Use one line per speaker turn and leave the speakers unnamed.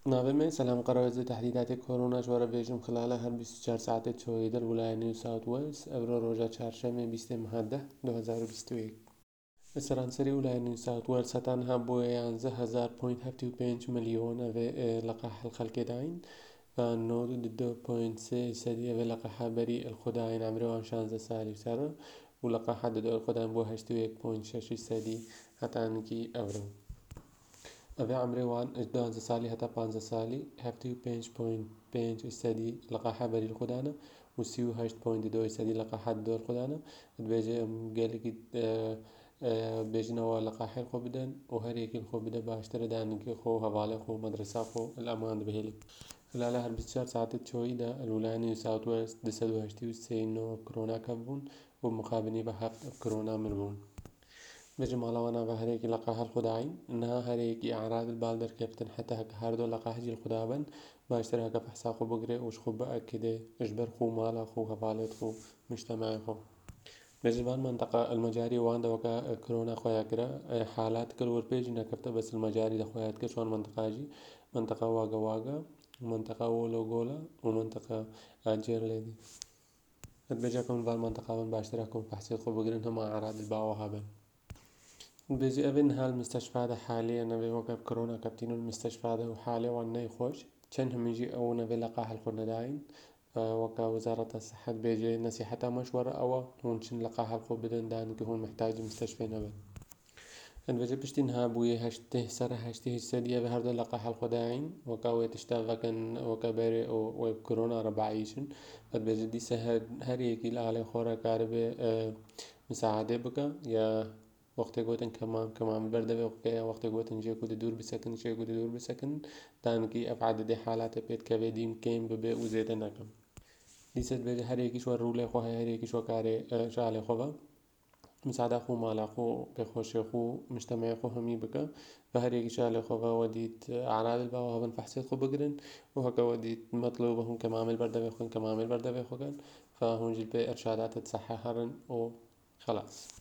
ناظر من سلام قرار تحديدات كورونا جوار بيجم خلال هر 24 ساعت تويد الولاية نيو ساوث ويلز ابرو روجا چهارشنبه 20 مهده 2021 سرانسری ولاية نيو ساوث ويلز هتانها بو 11.75 مليون اوه لقاح الخلق داين فالنود 2.3 سدي اوه لقاح بري الخداين عمرو 16 سالي سر ولقاح دو الخداين بو 81.6 سدي هتانكي ابرو اوه عمري وان 12 سالي هتا 15 سالي 75.5 استدي لقاحة بري الخدانة و 38.2 استدي لقاحة دو الخدانة بيجي قالك بيجنوا لقاحي خو بدن وهر يكي الخو بدا باشتر دانكي خو هفالي خو مدرسة خو الأمان بهيلك خلال هر 24 ساعت تشوي دا الولاية نيو ساوث ويلز 281 نوع كورونا كبون ومقابلين بهفت كورونا مربون بجمع وانا بهريك لقاح الخداعين انها هريك اعراض البالدر كابتن حتى هك هاردو لقاح جي الخدابن باشتر هكا بحساقو بقري وش خو بأكده اجبر خو مالا خو هفالت خو مجتمع خو بجبان منطقة المجاري وان وكا كورونا خويا كرا حالات كل وربيج نكفت بس المجاري دا خويا كرا شوان منطقة جي منطقة واقا واقا ومنطقة وولو غولا ومنطقة جير ليدي بجاكم بالمنطقة من باشتر هكم بحسيت خو بقري انهم اعراض الباو هابن بيجي أبن هالمستشفى ده حاليا نبي وقف كورونا كابتن المستشفى ده وحالي وانا يخوش كانهم يجي أو نبي لقاح الخنا داين وكا وزارة الصحة بيجي نصيحة مشورة أو هونشن لقاح الخو بدن دان هون محتاج مستشفى نبت بيجي بشتين هابوي هشته سر هشته سدية بهرد لقاح الخو داين وكا ويتشتغل كان وكا بيري أو كورونا ربعيشن بيجي دي سهر هريكي لعلي خورا كاربي مساعدة بك يا وقتی گوتن کمان برده وقتی گوتن جه کود دور بسکن جه کود دور بسکن تانکی افعاد ده حالات پیت کبدیم کیم ببه وزیده نکم دیست بجه هر یکیش ور روله خو هر یکیش ور کار شاله خو مساعدة خو مالا خو بخوش خو مجتمع خو همي بك فهر يكي شاله خو وديت أعراض الباو هبن فحصيت خو بقرن وهكا وديت مطلوبهم كمعامل برده بخون كمعامل برده بخوكن فهون جيل بي إرشادات تصحى هرن وخلاص